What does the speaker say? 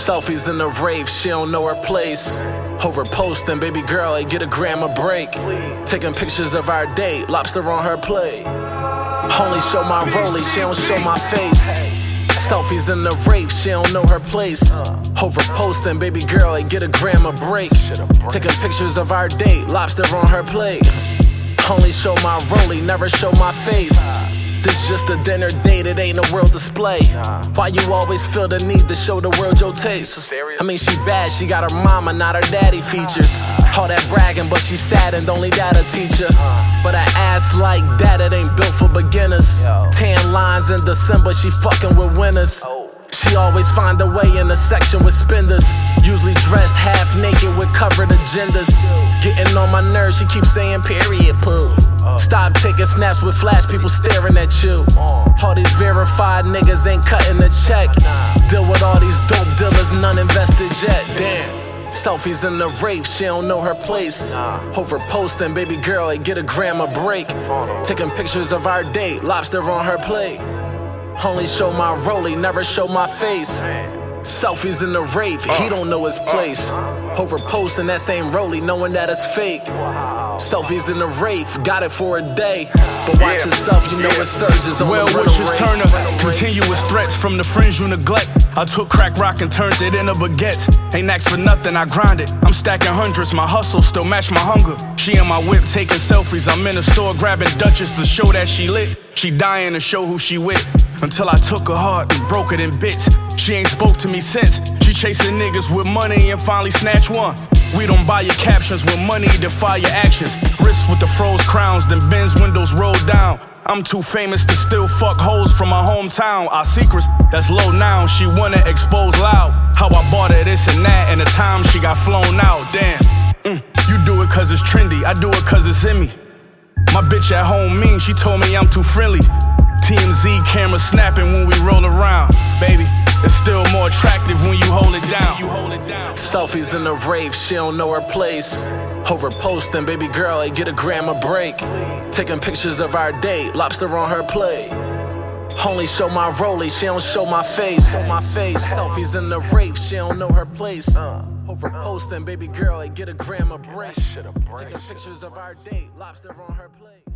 Selfies in the rave, she don't know her place. Over posting, baby girl, hey, get a gram of break. Taking pictures of our date, lobster on her plate. Only show my rollie, she don't show my face. Selfies in the rave, she don't know her place. Over posting, baby girl, hey, get a gram of break. Taking pictures of our date, lobster on her plate. Only show my rollie, never show my face. This just a dinner date, it ain't a world display. Why you always feel the need to show the world your taste? I mean, she bad, she got her mama, not her daddy features. All that bragging, but she saddened, only that'll teach her. But an ass like that, it ain't built for beginners. Tan lines in December, she fucking with winners. She always find a way in the section with spenders. Usually dressed half naked with covered agendas. Getting on my nerves, she keeps saying period poo. Stop taking snaps with flash people staring at you. All these verified niggas ain't cutting the check. Deal with all these dope dealers, none invested yet. Damn. Selfies in the rave, she don't know her place. Over posting, baby girl, hey, get a gram of break. Taking pictures of our date, lobster on her plate. Only show my rollie, never show my face. Selfies in the rave, he don't know his place. Over posting that same rollie, knowing that it's fake. Selfies in the rave, got it for a day. But watch yourself, you know it surges on the rental wishes race. turn to continuous threats from the friends you neglect. I took crack rock and turned it into baguettes. Ain't asked for nothing, I grind it. I'm stacking hundreds, my hustle still match my hunger. She in my whip taking selfies, I'm in the store grabbing Dutchess to show that she lit. She dying to show who she with. Until I took her heart and broke it in bits. She ain't spoke to me since. She chasing niggas with money and finally snatch one. We don't buy your captions when money defy your actions. Wrists with the froze crowns, then Benz windows roll down. I'm too famous to still fuck hoes from my hometown. Our secrets, that's low now. She wanna expose loud how I bought her this and that, and the time she got flown out. Damn, you do it cause it's trendy, I do it cause it's in me. My bitch at home mean, she told me I'm too friendly. TMZ camera snapping when we roll around. Baby, it's still more attractive when you hold it down. Selfies in the rave, she don't know her place. Over posting, baby girl, hey, get a gram of break. Taking pictures of our date, lobster on her plate. Only show my rollie, she don't show my face. Selfies in the rave, she don't know her place. Over posting, baby girl, hey, get a gram of break. Taking pictures of our date, lobster on her plate.